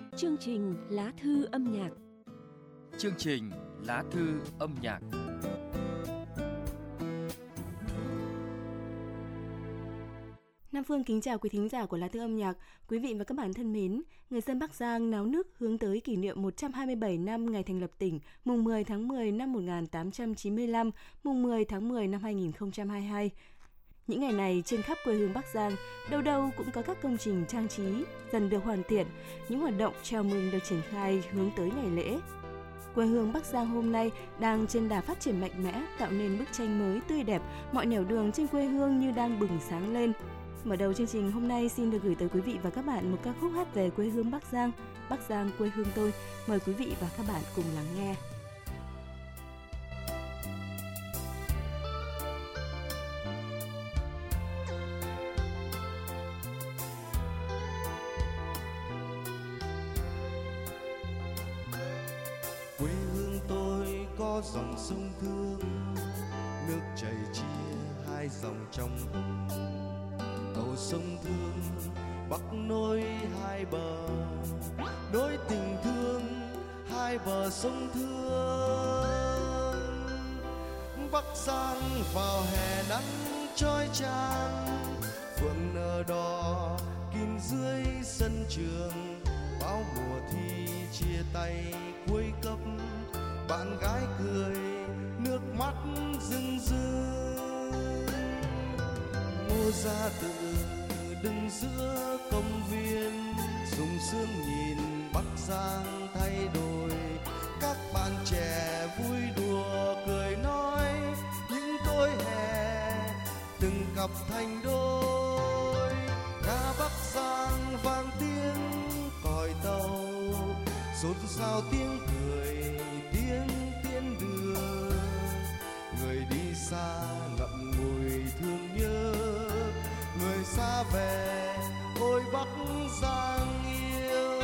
Chương trình Lá thư âm nhạc. Chương trình Lá thư âm nhạc. Nam Phương kính chào quý thính giả của Lá thư âm nhạc. Quý vị và các bạn thân mến, người dân Bắc Giang náo nức hướng tới kỷ niệm 127 năm ngày thành lập tỉnh, mùng 10 tháng 10 năm 1895, mùng 10 tháng 10 năm 2022. Những ngày này trên khắp quê hương Bắc Giang, đâu đâu cũng có các công trình trang trí dần được hoàn thiện, những hoạt động chào mừng được triển khai hướng tới ngày lễ. Quê hương Bắc Giang hôm nay đang trên đà phát triển mạnh mẽ, tạo nên bức tranh mới tươi đẹp, mọi nẻo đường trên quê hương như đang bừng sáng lên. Mở đầu chương trình hôm nay xin được gửi tới quý vị và các bạn một ca khúc hát về quê hương Bắc Giang quê hương tôi. Mời quý vị và các bạn cùng lắng nghe. Quê hương tôi có dòng sông Thương, nước chảy chia hai dòng trong vùng. Cầu sông Thương bắc nối hai bờ, nối tình thương hai bờ sông Thương. Bắc Giang vào hè nắng chói chang, phượng nở đỏ kín dưới sân trường. Bao mùa thi chia tay cuối cấp, bạn gái cười nước mắt rưng rưng. Ngô Gia Tự đứng giữa công viên, sung sướng nhìn Bắc Giang thay đổi. Các bạn trẻ vui đùa cười nói, những tối hè từng cặp thành đôi. Ga Bắc Giang vang tiếng còi tàu, xôn xao tiếng cười tiếng tiễn đưa. Người đi xa ngậm ngùi thương nhớ, người xa về ôi Bắc Giang yêu.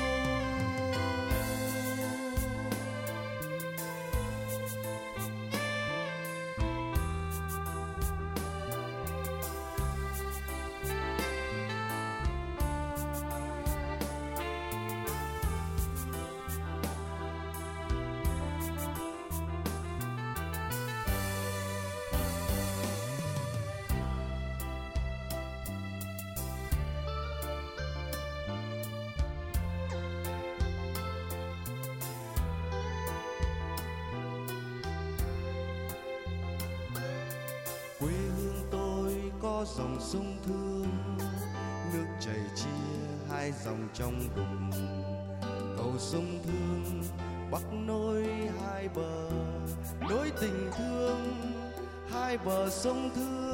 Dòng sông Thương, nước chảy chia hai dòng trong vùng. Cầu sông Thương bắc nối hai bờ, nối tình thương hai bờ sông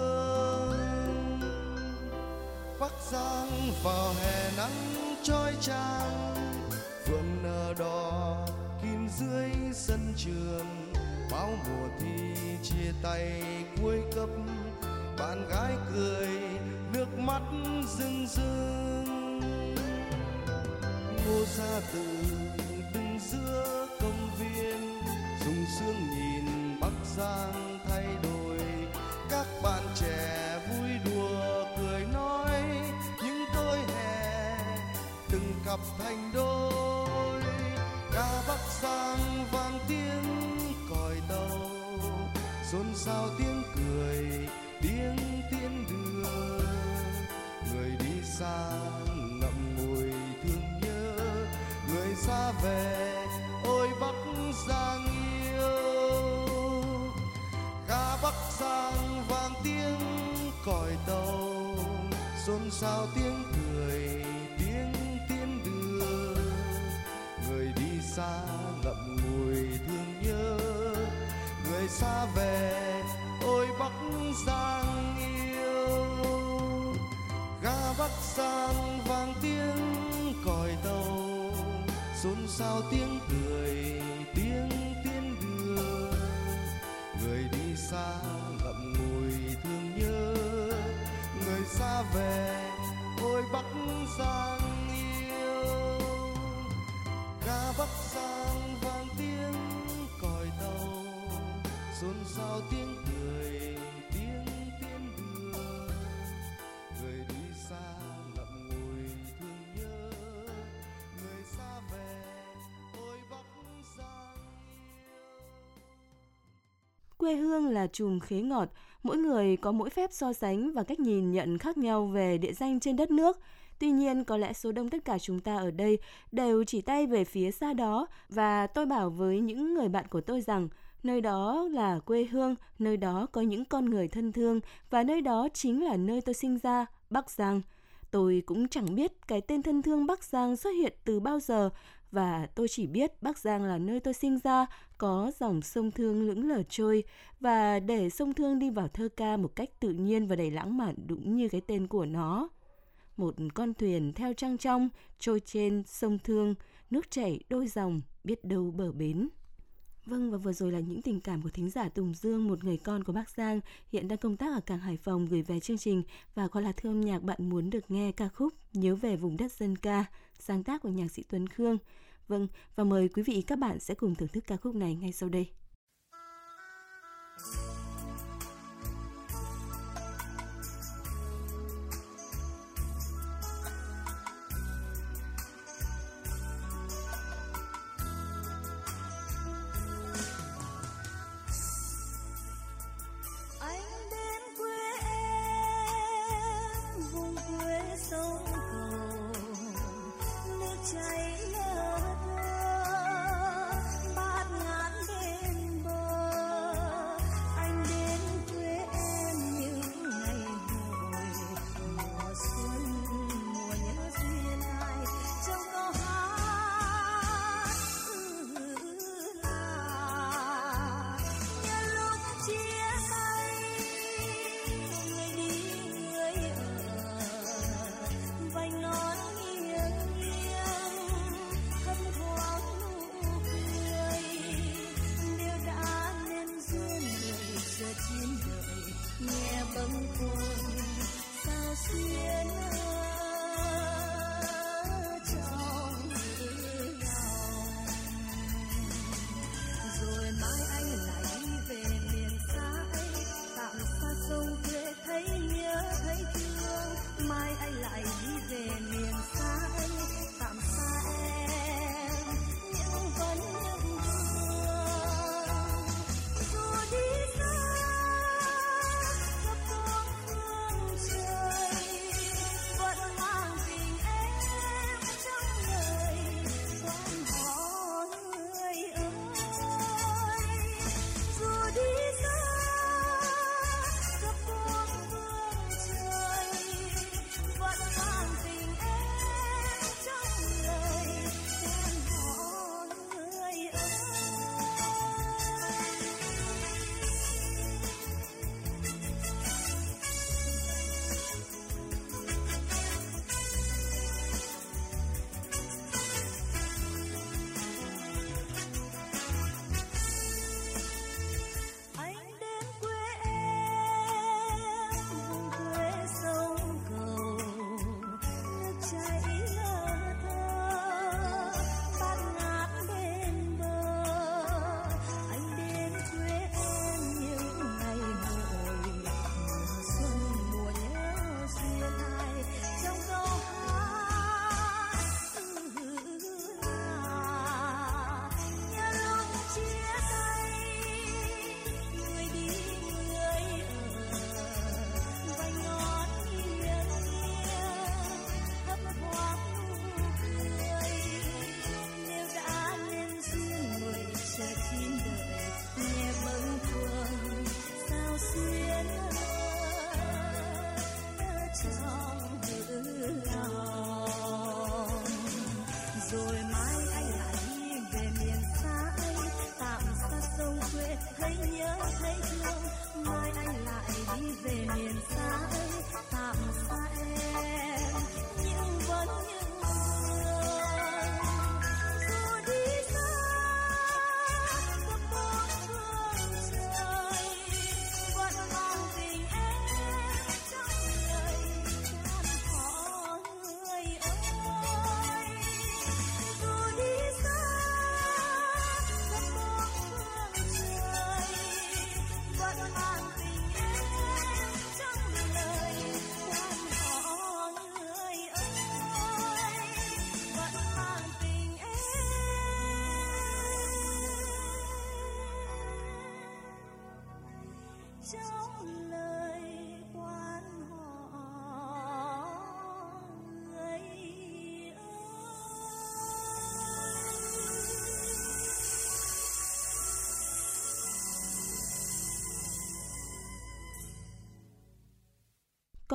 Thương. Bắc Giang vào hè nắng chói chang, phượng nở đỏ kín dưới sân trường. Bao mùa thi chia tay cuối cấp, bạn gái cười nước mắt rưng rưng. Ngô Gia Tự đứng giữa công viên, sung sướng nhìn Bắc Giang thay đổi. Các bạn trẻ vui đùa cười nói, những tối hè từng cặp thành đôi. Ga Bắc Giang vang tiếng còi tàu, xôn xao tiếng cười tiếng tiễn đưa. Người đi xa ngậm ngùi thương nhớ, người xa về ôi Bắc Giang yêu. Ga Bắc Giang vang tiếng còi tàu, xôn xao tiếng cười tiếng tiễn đưa. Người đi xa ngậm ngùi thương nhớ, người xa về ôi Bắc Giang yêu. Ga Bắc Giang vang tiếng còi tàu, xôn xao tiếng cười tiếng tiễn đưa. Người đi xa ngậm ngùi thương nhớ, người xa về ôi Bắc Giang yêu. Ga Bắc Giang vang tiếng còi tàu, xôn xao tiếng cười tiếng tiễn đưa. Người đi xa ngậm ngùi thương nhớ, người xa quê hương là chùm khế ngọt, mỗi người có mỗi phép so sánh và cách nhìn nhận khác nhau về địa danh trên đất nước. Tuy nhiên, có lẽ số đông tất cả chúng ta ở đây đều chỉ tay về phía xa đó, và tôi bảo với những người bạn của tôi rằng nơi đó là quê hương, nơi đó có những con người thân thương, và nơi đó chính là nơi tôi sinh ra, Bắc Giang. Tôi cũng chẳng biết cái tên thân thương Bắc Giang xuất hiện từ bao giờ, và tôi chỉ biết Bắc Giang là nơi tôi sinh ra, có dòng sông Thương lững lờ trôi, và để sông Thương đi vào thơ ca một cách tự nhiên và đầy lãng mạn đúng như cái tên của nó. Một con thuyền theo trăng trong, trôi trên sông Thương, nước chảy đôi dòng, biết đâu bờ bến. Vâng, và vừa rồi là những tình cảm của thính giả Tùng Dương, một người con của Bắc Giang, hiện đang công tác ở cảng Hải Phòng, gửi về chương trình. Và qua lá thư âm nhạc, bạn muốn được nghe ca khúc Nhớ về vùng đất dân ca, sáng tác của nhạc sĩ Tuấn Khương. Vâng, và mời quý vị các bạn sẽ cùng thưởng thức ca khúc này ngay sau đây. Hãy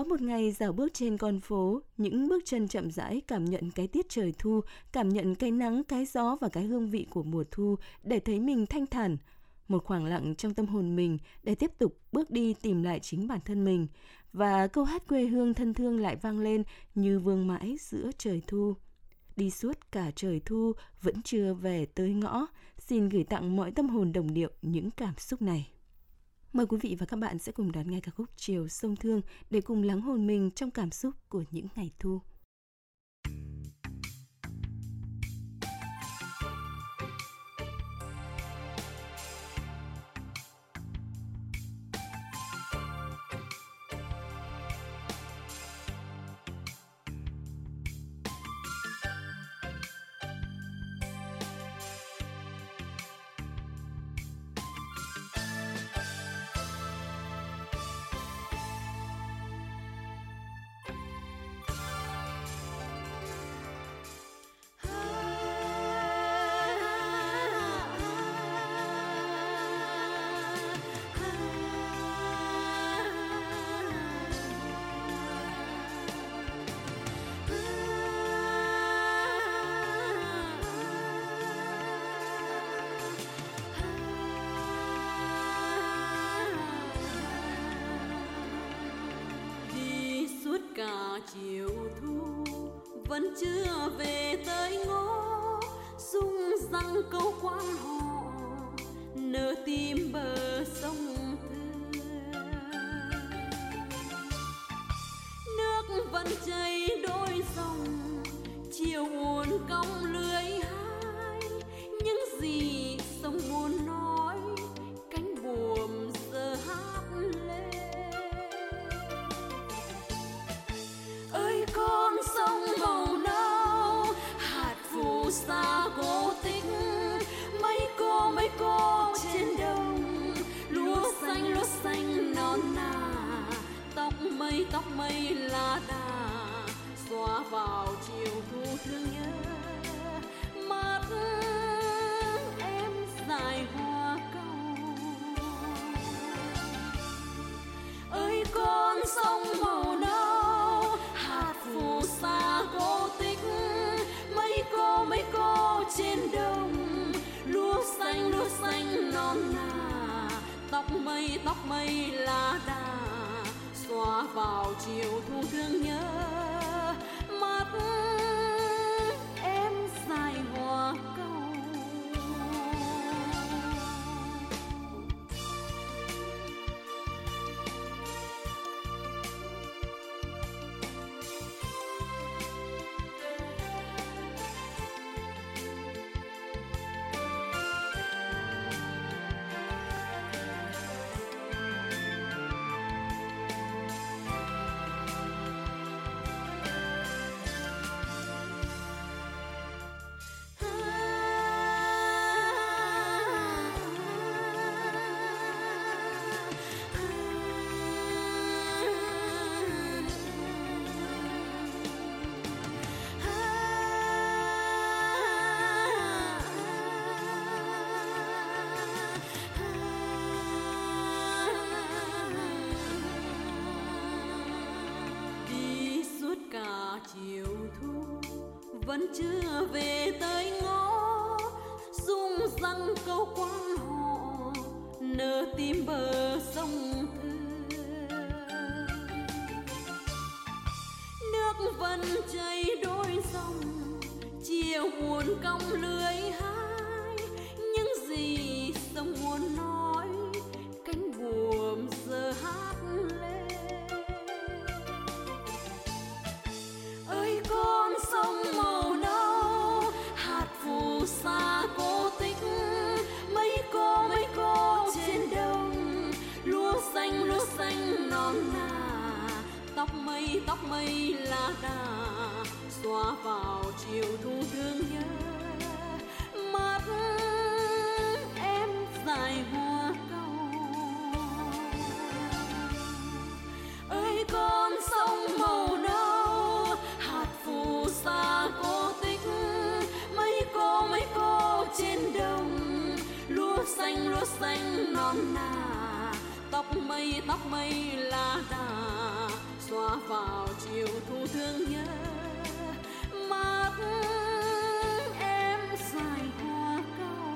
Có một ngày dạo bước trên con phố, những bước chân chậm rãi cảm nhận cái tiết trời thu, cảm nhận cái nắng, cái gió và cái hương vị của mùa thu để thấy mình thanh thản. Một khoảng lặng trong tâm hồn mình để tiếp tục bước đi tìm lại chính bản thân mình. Và câu hát quê hương thân thương lại vang lên như vương mãi giữa trời thu. Đi suốt cả trời thu vẫn chưa về tới ngõ, xin gửi tặng mọi tâm hồn đồng điệu những cảm xúc này. Mời quý vị và các bạn sẽ cùng đón nghe ca khúc Chiều Sông Thương để cùng lắng hồn mình trong cảm xúc của những ngày thu. Cả chiều thu vẫn chưa về tới ngõ, rung răng câu quan họ nở tim bờ sông Thương. Nước vẫn chảy đôi dòng, chiều uốn cong lưới hai. Những gì sông muốn nói, cánh buồm giờ hát lên. Ơi con sông màu nâu, hạt phù sa cố tích. Mấy cô trên đồng, lúa xanh non nà. Tóc mây lá đà, xóa vào chiều thu thương nhớ. Mắt em dài hoa cầu. Ơi con sông màu nâu, hạt phù sa cố tích. Mấy cô trên đồng, lúa xanh non nà. Tóc mây lá đà, xóa vào chiều thu thương nhớ. Mắt em dài hoa cầu. Chiều thu vẫn chưa về tới ngõ, rung răng câu quan họ nở tim bờ sông Thương. Nước vẫn chảy đôi dòng, chiều uốn cong lưới hai. Những gì sông muốn nói, cánh buồm giờ hát lên. Ơi con sông màu nâu, hạt phù sa cố tích. Mấy cô trên đồng, lúa xanh non nà. Tóc mây lá đà, xóa vào chiều thu thương nhớ. Mắt em dài hoa cầu. Ơi con sông màu nâu, hạt phù sa cố tích. Mấy cô trên đồng, lúa xanh non nà. Tóc mây lá đà, xóa vào chiều thu thương nhớ mắt em dài hoa cau.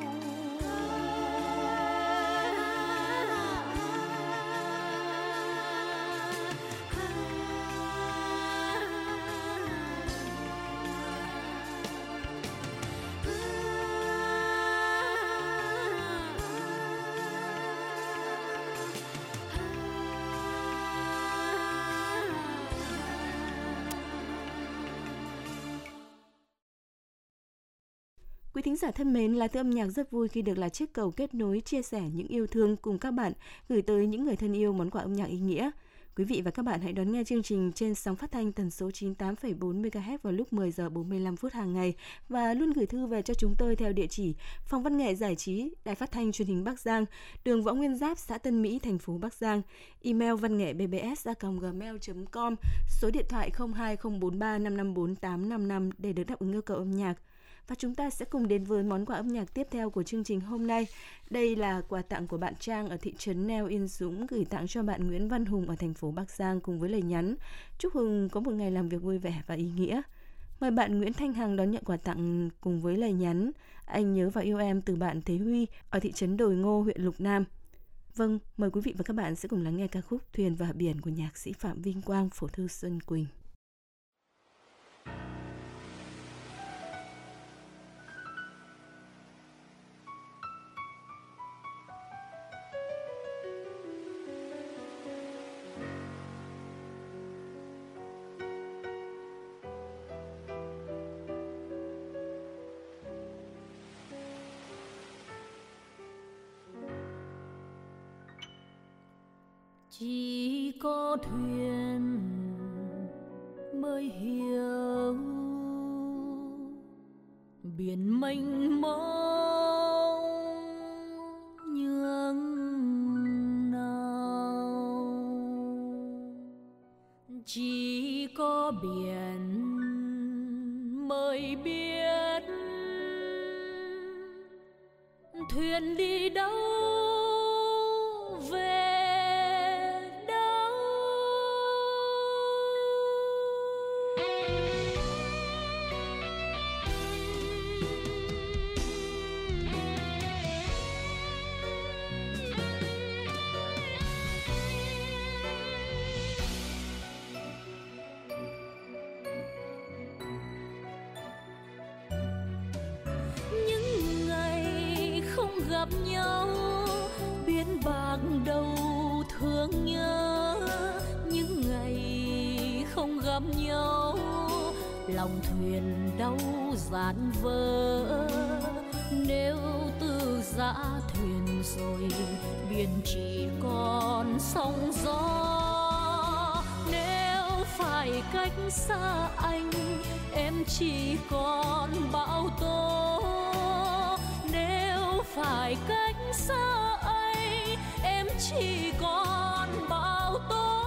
Quý thính giả thân mến, Lá Thư Âm Nhạc rất vui khi được là chiếc cầu kết nối, chia sẻ những yêu thương cùng các bạn, gửi tới những người thân yêu món quà âm nhạc ý nghĩa. Quý vị và các bạn hãy đón nghe chương trình trên sóng phát thanh tần số 98,4 MHz vào lúc 10 giờ 45 phút hàng ngày và luôn gửi thư về cho chúng tôi theo địa chỉ Phòng Văn nghệ Giải trí, Đài Phát thanh Truyền hình Bắc Giang, đường Võ Nguyên Giáp, xã Tân Mỹ, thành phố Bắc Giang. Email vannghebbs@gmail.com, số điện thoại 02043554855 để được đáp ứng yêu cầu âm nhạc. Và chúng ta sẽ cùng đến với món quà âm nhạc tiếp theo của chương trình hôm nay. Đây là quà tặng của bạn Trang ở thị trấn Neo Yên Dũng gửi tặng cho bạn Nguyễn Văn Hùng ở thành phố Bắc Giang cùng với lời nhắn: chúc Hùng có một ngày làm việc vui vẻ và ý nghĩa. Mời bạn Nguyễn Thanh Hằng đón nhận quà tặng cùng với lời nhắn: anh nhớ và yêu em, từ bạn Thế Huy ở thị trấn Đồi Ngô, huyện Lục Nam. Vâng, mời quý vị và các bạn sẽ cùng lắng nghe ca khúc Thuyền và Biển của nhạc sĩ Phạm Vinh Quang, phổ thư Xuân Quỳnh. Chỉ có thuyền mới hiểu biển mênh mông nhường nào. Chỉ có biển mới biết thuyền đi đâu về. Gặp nhau biển bạc đầu thương nhớ, những ngày không gặp nhau lòng thuyền đau dạn vỡ. Nếu từ giã thuyền rồi biển chỉ còn sóng gió, nếu phải cách xa anh em chỉ còn bão tố. Phải cách xa anh em chỉ còn bão tố.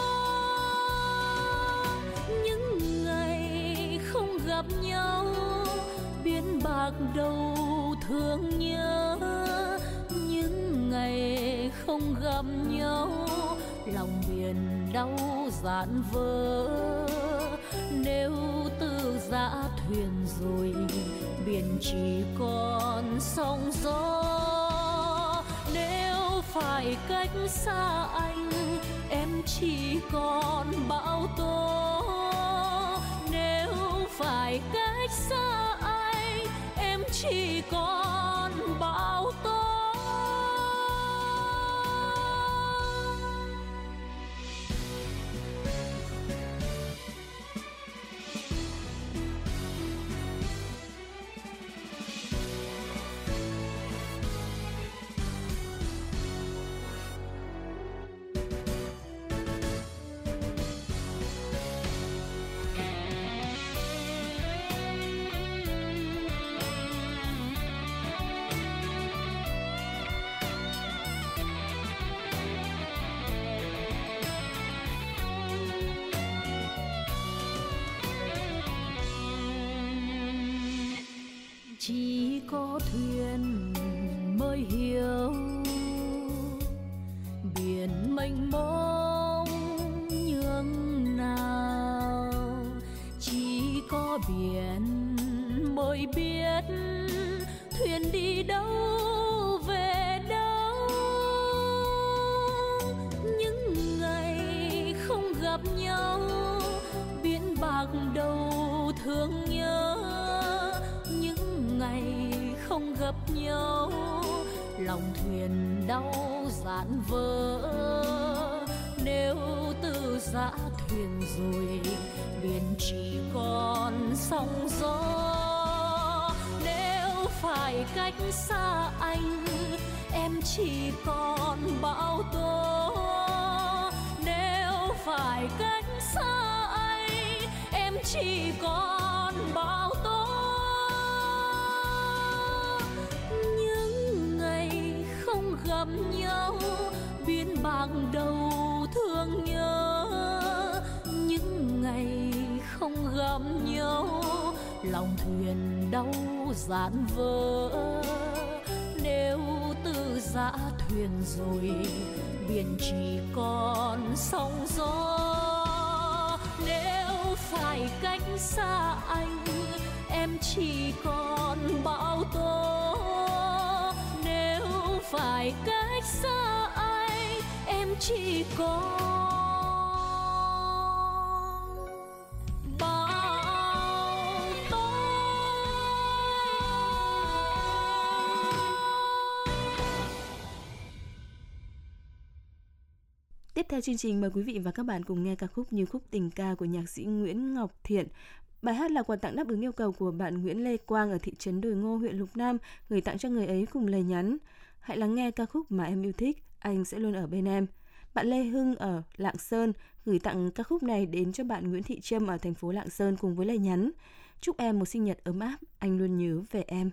Những ngày không gặp nhau biển bạc đầu thương nhớ, những ngày không gặp nhau lòng biển đau dạn vỡ. Nếu từ giã thuyền rồi biển chỉ còn sóng gió, nếu phải cách xa anh em chỉ còn bão tố. Nếu phải cách xa anh em chỉ còn bão tố. Chỉ có thuyền mới hiểu biển mênh mông nhường nào. gió biển mới biết thuyền đi đâu về đâu. Những ngày không gặp nhau biển bạc đầu thương nhớ. Những ngày không gặp nhau lòng thuyền đau dạn vỡ. Nếu từ giã thuyền rồi biển chỉ còn sóng gió. Nếu phải cách xa anh em chỉ còn bão tố. Nếu phải cách xa anh em chỉ còn bão tố. Những ngày không gặp nhau biển bạc đầu thương nhớ. Những ngày không gặp nhau lòng thuyền đau dạn vỡ. Nếu từ giã thuyền rồi biển chỉ còn sóng gió. Nếu phải cách xa anh em chỉ còn bão tố. Nếu phải cách xa anh em chỉ còn Tiếp theo chương trình mời quý vị và các bạn cùng nghe ca khúc Như khúc tình ca của nhạc sĩ Nguyễn Ngọc Thiện. Bài hát là quà tặng đáp ứng yêu cầu của bạn Nguyễn Lê Quang ở thị trấn Đồi Ngô, huyện Lục Nam, gửi tặng cho người ấy cùng lời nhắn: hãy lắng nghe ca khúc mà em yêu thích, anh sẽ luôn ở bên em. Bạn Lê Hưng ở Lạng Sơn gửi tặng ca khúc này đến cho bạn Nguyễn Thị Trâm ở thành phố Lạng Sơn cùng với lời nhắn: chúc em một sinh nhật ấm áp, anh luôn nhớ về em.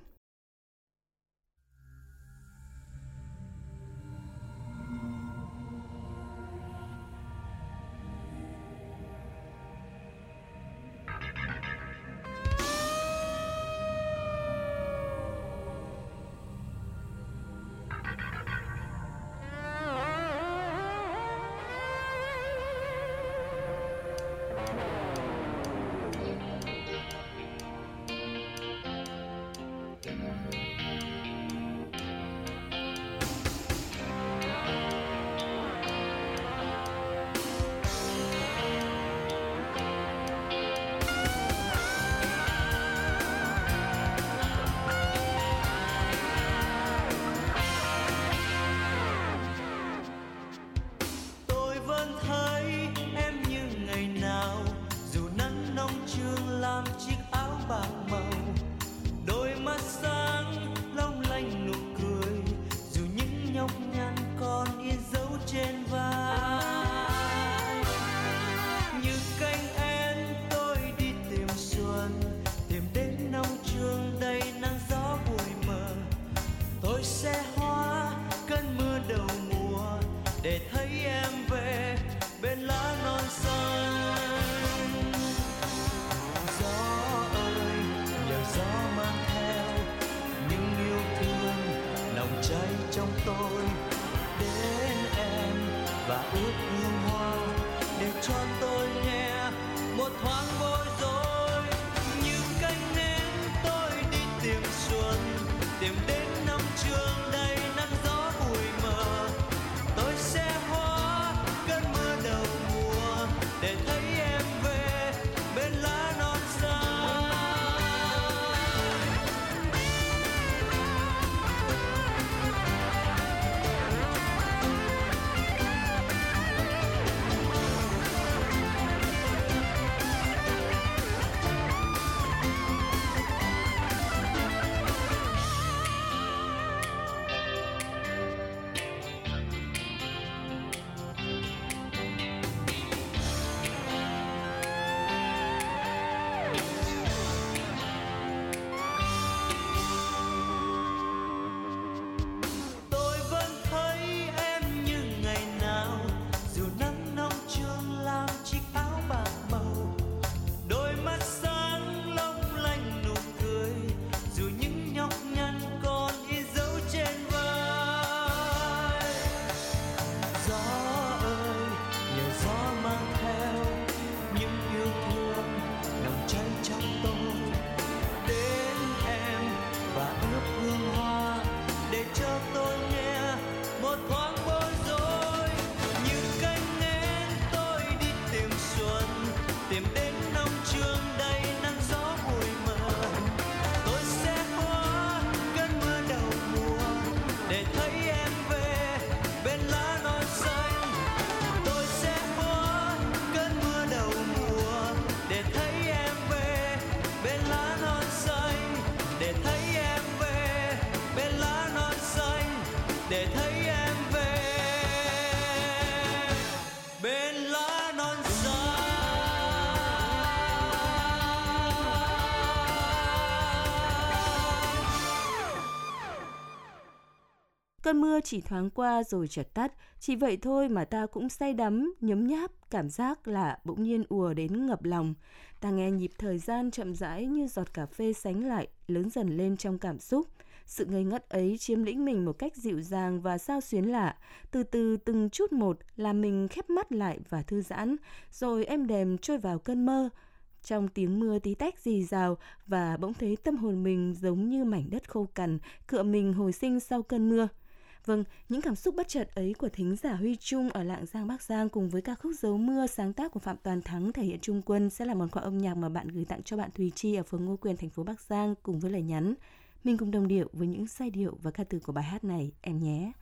Cơn mưa chỉ thoáng qua rồi chợt tắt, chỉ vậy thôi mà ta cũng say đắm, nhấm nháp, cảm giác lạ bỗng nhiên ùa đến ngập lòng. Ta nghe nhịp thời gian chậm rãi như giọt cà phê sánh lại, lớn dần lên trong cảm xúc. Sự ngây ngất ấy chiếm lĩnh mình một cách dịu dàng và xao xuyến lạ, từ từ từng chút một làm mình khép mắt lại và thư giãn, rồi êm đềm trôi vào cơn mơ. Trong tiếng mưa tí tách rì rào và bỗng thấy tâm hồn mình giống như mảnh đất khô cằn, cựa mình hồi sinh sau cơn mưa. Vâng, những cảm xúc bất chợt ấy của thính giả Huy Trung ở Lạng Giang, Bắc Giang cùng với ca khúc Dấu Mưa sáng tác của Phạm Toàn Thắng thể hiện Trung Quân sẽ là món quà âm nhạc mà bạn gửi tặng cho bạn Thùy Chi ở phường Ngô Quyền, thành phố Bắc Giang cùng với lời nhắn. Mình cùng đồng điệu với những giai điệu và ca từ của bài hát này em nhé.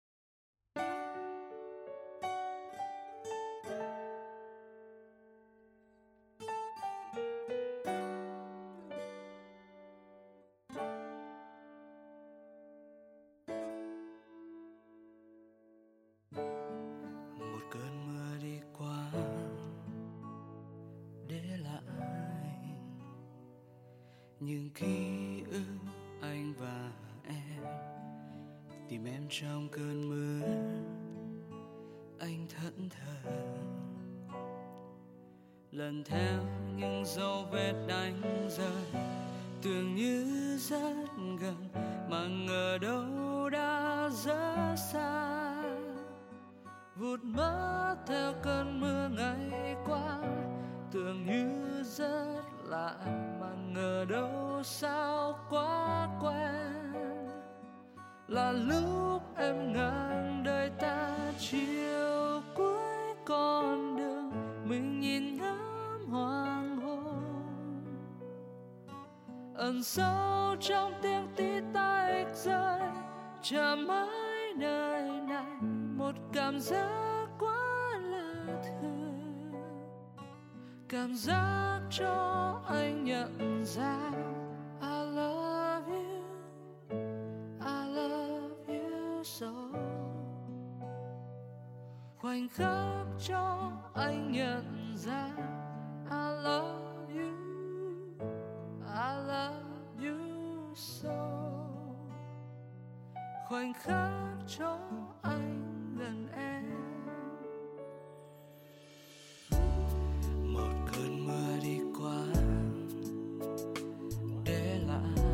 Một cơn mưa đi qua để lại những ký ức anh và em. Tìm em trong cơn mưa, anh thẫn thờ lần theo những dấu vết đánh rơi, tưởng như rất gần mà ngờ đâu đã rất xa. Vụt mất theo cơn mưa ngày qua, tưởng như rất lạ mà ngờ đâu sao quá quen. Là lúc em ngang đời ta, chiều cuối con đường mình nhìn ngắm hoàng hôn, ẩn sâu trong tiếng tí tách rơi, chờ mãi nơi này một cảm giác quá lạ thường, cảm giác cho anh nhận ra I love you so. Khoảnh khắc cho anh nhận ra I love you so. Khoảnh khắc cho anh gần em. Một cơn mưa đi qua để lại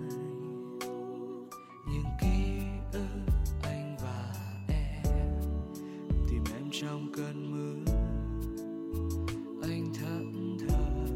những ký ức anh và em. Tìm em trong cơn mưa, anh thẫn thờ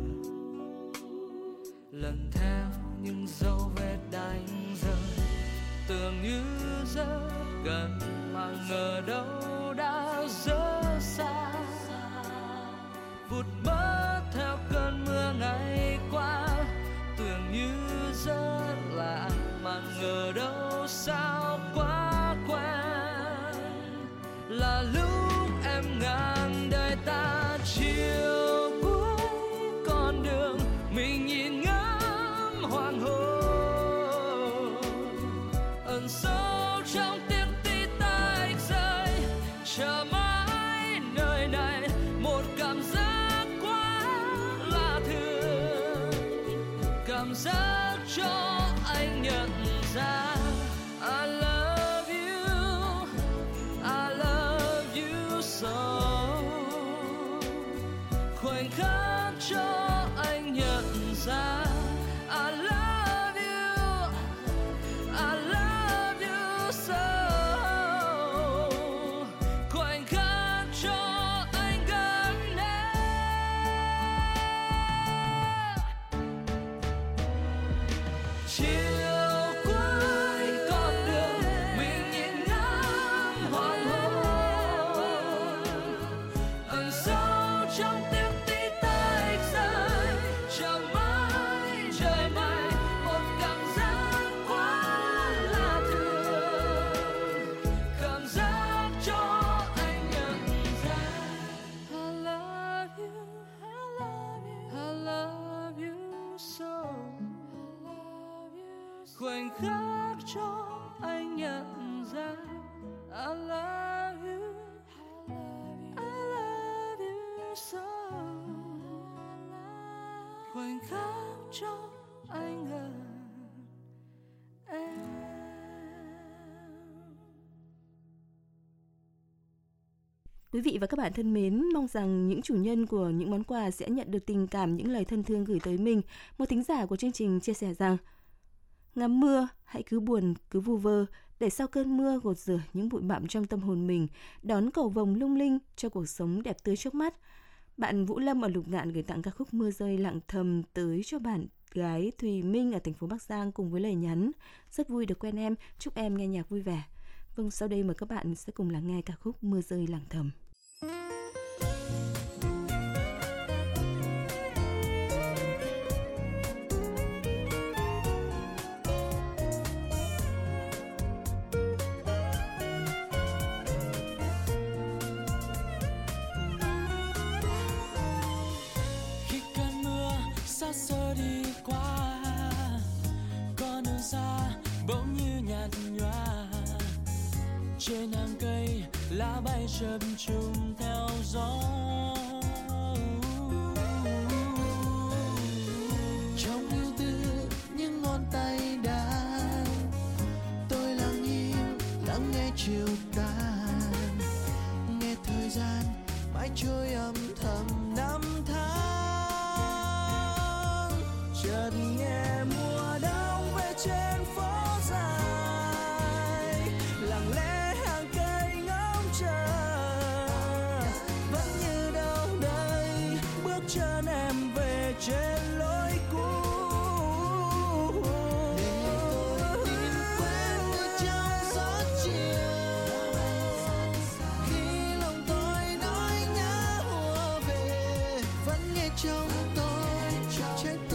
lần theo những dấu vết đánh rơi, tưởng như rất gần mà ngờ đâu đã rất xa. Vụt mất theo cơn mưa ngày qua, tưởng như rất lạ mà ngờ đâu sao quá quen. Là lúc em ngang đời ta, chiều cuối con đường mình nhìn ngắm hoàng hôn, ẩn sâu trong tiếng tí tách rơi, chờ mãi nơi này một cảm giác quá lạ thường, cảm giác cho anh nhận ra I love you so. Khoảnh khắc cho anh nhận ra I love you so. Khoảnh khắc cho anh gần em. Chiều cuối con đường mình nhìn ngắm hoàng hôn, ẩn sâu trong tiếng tí tách rơi, chờ mãi trời này một cảm giác quá lạ thường, cảm giác cho anh nhận ra I love you so. Khoảnh khắc cho anh nhận ra I love you so. Khoảnh khắc cho anh gần em. Quý vị và các bạn thân mến, mong rằng những chủ nhân của những món quà sẽ nhận được tình cảm, những lời thân thương gửi tới mình. Một thính giả của chương trình chia sẻ rằng: ngắm mưa, hãy cứ buồn, cứ vu vơ, để sau cơn mưa gột rửa những bụi bặm trong tâm hồn mình, đón cầu vồng lung linh cho cuộc sống đẹp tươi trước mắt. Bạn Vũ Lâm ở Lục Ngạn gửi tặng ca khúc Mưa rơi lặng thầm tới cho bạn gái Thùy Minh ở thành phố Bắc Giang cùng với lời nhắn: rất vui được quen em, chúc em nghe nhạc vui vẻ. Vâng, sau đây mời các bạn sẽ cùng lắng nghe ca khúc Mưa rơi lặng thầm. Xưa đi qua, con đường xa bỗng như nhạt nhòa. Trên hàng cây lá bay chập trùng theo gió. Trong yêu tư những ngón tay đàn, tôi lặng im lắng nghe chiều tàn, nghe thời gian mãi trôi âm thầm năm tháng. Chợt nghe mùa đông về trên phố dài, lặng lẽ hàng cây ngóng chờ, vẫn như đâu đây bước chân em về trên lối cũ. Để tôi tìm quên như trong gió chiều, khi lòng tôi nói nhớ ùa về, vẫn nghe trong tôi trái tim.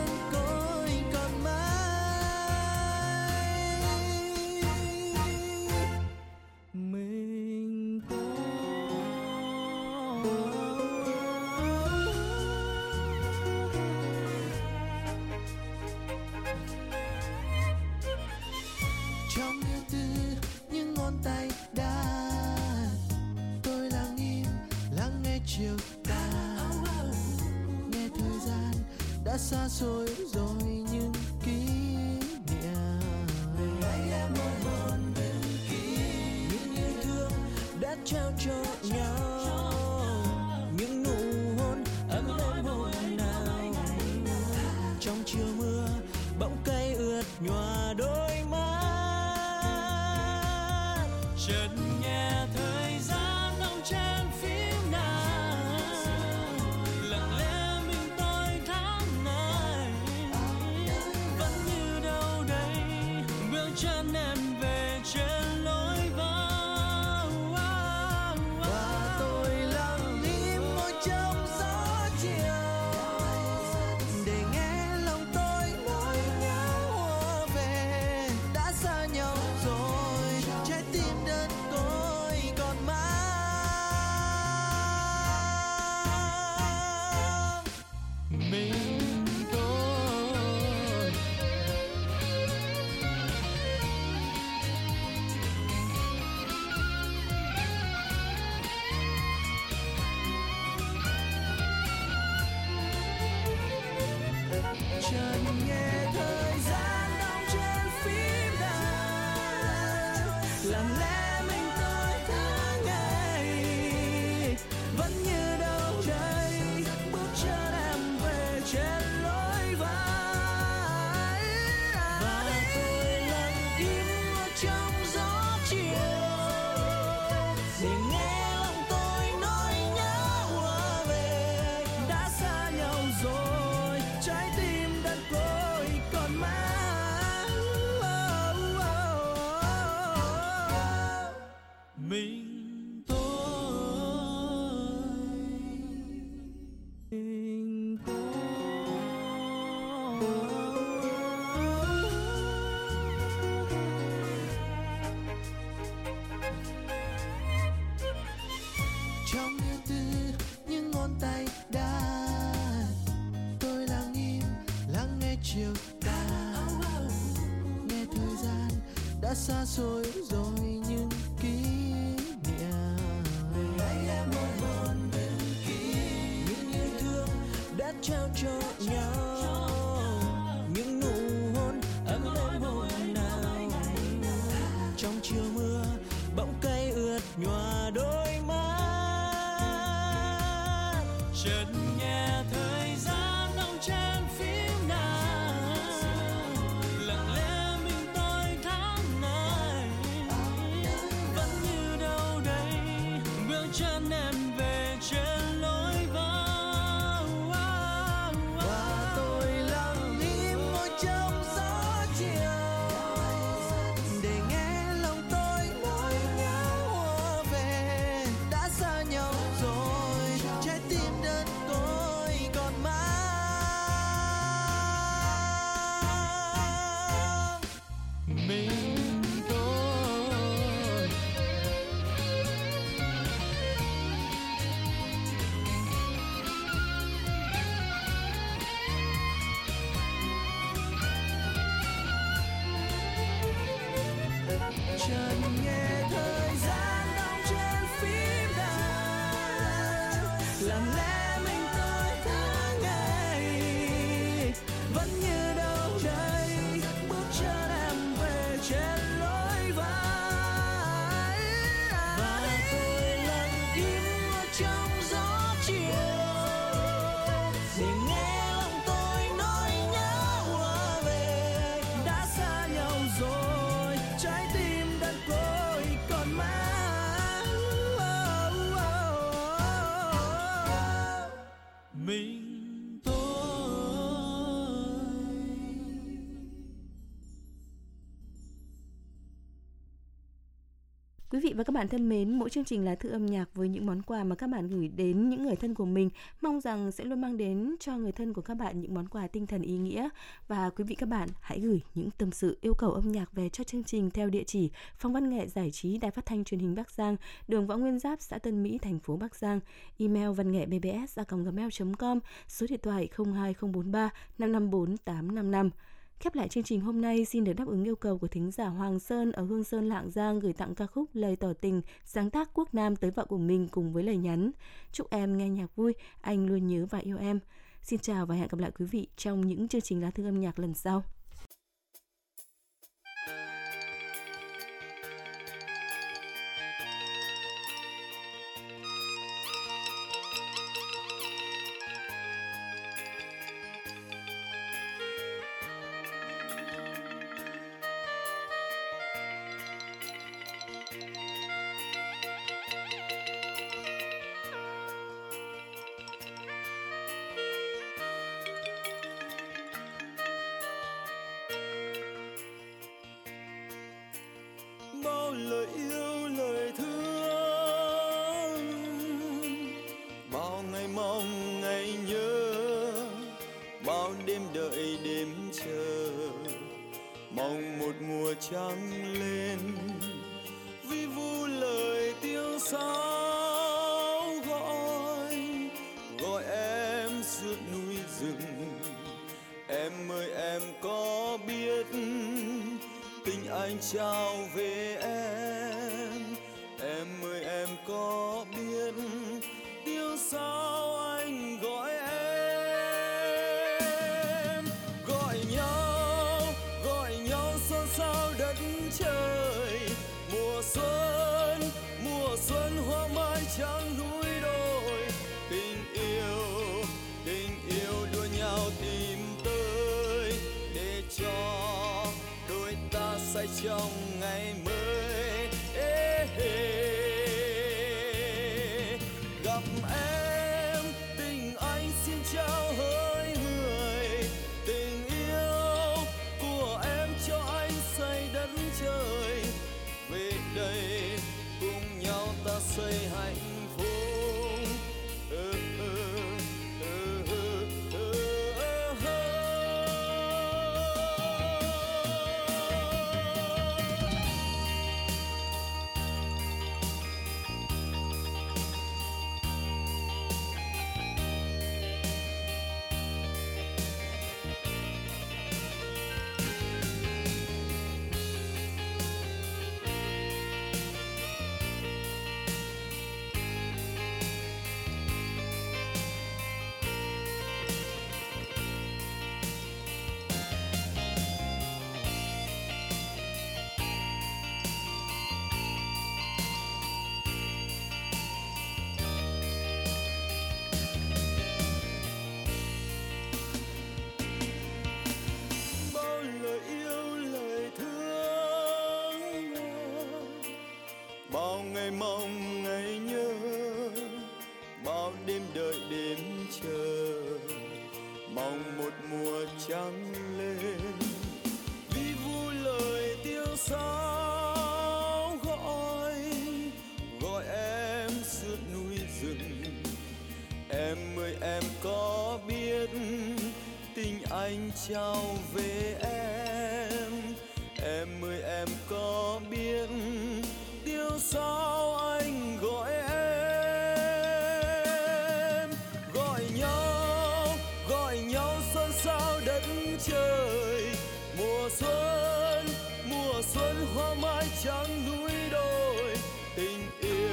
Trong yêu tư những ngón tay đàn, tôi lặng im lắng nghe chiều tàn, nghe thời gian đã xa xôi rồi nhưng kỷ niệm ngày em buồn bên kia, những yêu thương đã trao cho nhau, những nụ hôn ấm êm hồi nào. Trong chiều mưa bỗng cây ướt nhòa đôi mắt, chợt nghe thời gian đong trên phím nào, lặng lẽ mình tôi tháng này, vẫn như đâu đây bước chân em về trên lối vào. Và tôi lặng im ngồi trong gió chiều, để nghe lòng tôi nói nhớ ùa về. Đã xa nhau rồi, trái tim đơn côi còn mang mình tôi. Chợt nghe thời gian đong trên phím đàn, lặng lẽ mình tôi tháng ngày, vẫn như đâu đây bước chân em về trên lối vai. Và tôi lặng im ngồi trong gió chiều, để nghe lòng tôi nói nhớ ùa về. Đã xa nhau rồi, trái tim đơn côi còn mang mình tôi, mình tôi. Trong yêu tư những ngón tay đàn, tôi lặng im lắng nghe chiều tàn, nghe thời gian đã xa xôi rồi nhưng kỷ niệm ngày em buồn bên kia, những yêu thương đã trao cho nhau, những nụ hôn ấm êm hồi nào. Trong chiều mưa bỗng cây ướt nhòa đôi mắt, và các bạn thân mến, mỗi chương trình Lá Thư Âm Nhạc với những món quà mà các bạn gửi đến những người thân của mình, mong rằng sẽ luôn mang đến cho người thân của các bạn những món quà tinh thần ý nghĩa. Và quý vị các bạn hãy gửi những tâm sự, yêu cầu âm nhạc về cho chương trình theo địa chỉ Phòng Văn nghệ Giải trí Đài Phát thanh Truyền hình Bắc Giang, đường Võ Nguyên Giáp, xã Tân Mỹ, thành phố Bắc Giang. Email vannghebbs@gmail.com, số điện thoại 02043 554 855. Khép lại chương trình hôm nay, xin được đáp ứng yêu cầu của thính giả Hoàng Sơn ở Hương Sơn, Lạng Giang gửi tặng ca khúc Lời Tỏ Tình, sáng tác Quốc Nam tới vợ của mình cùng với lời nhắn: chúc em nghe nhạc vui, anh luôn nhớ và yêu em. Xin chào và hẹn gặp lại quý vị trong những chương trình Lá Thư Âm Nhạc lần sau. Bao lời yêu lời thương, bao ngày mong ngày nhớ, bao đêm đợi đêm chờ, mong một mùa trăng lên vi vu lời tiếng sáo gọi em giữa núi rừng. Em ơi em có biết tình anh trao về em ơi em có biết yêu sao anh gọi em. Gọi nhau xôn xao đất trời, mùa xuân hoa mai trắng núi đồi. Tình yêu đua nhau tìm tới để cho đôi ta say trong ngày mới. Gặp em tình anh xin trao hỡi người, tình yêu của em cho anh xây đất trời. Về đây cùng nhau ta xây hạnh phúc. Bao ngày mong ngày nhớ, bao đêm đợi đêm chờ, mong một mùa trăng lên vi vu lời tiếng sáo gọi em giữa núi rừng. Em ơi em có biết tình anh trao về em ơi em có biết yêu sao anh gọi em. Gọi nhau xôn xao đất trời, mùa xuân hoa mai trắng núi đồi. Tình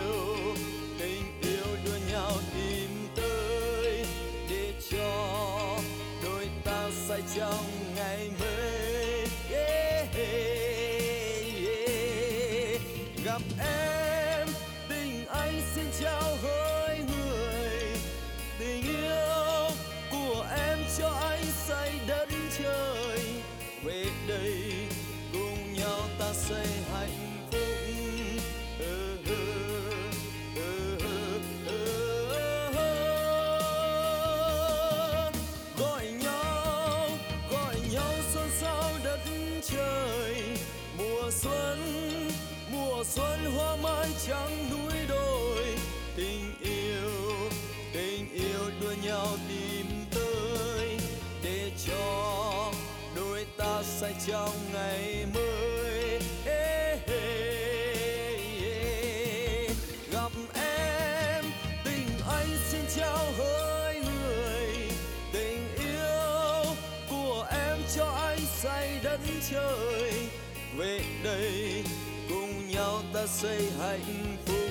yêu đua nhau tìm tới để cho đôi ta say trong ngày mới. Gặp em tình anh xin trao hỡi người, tình yêu của em cho anh xây đất trời. Về đây cùng nhau ta xây hạnh phúc. Gọi nhau xôn trong ngày mới. Gặp em tình anh xin trao hỡi người, tình yêu của em cho anh say đất trời. Về đây cùng nhau ta xây hạnh phúc.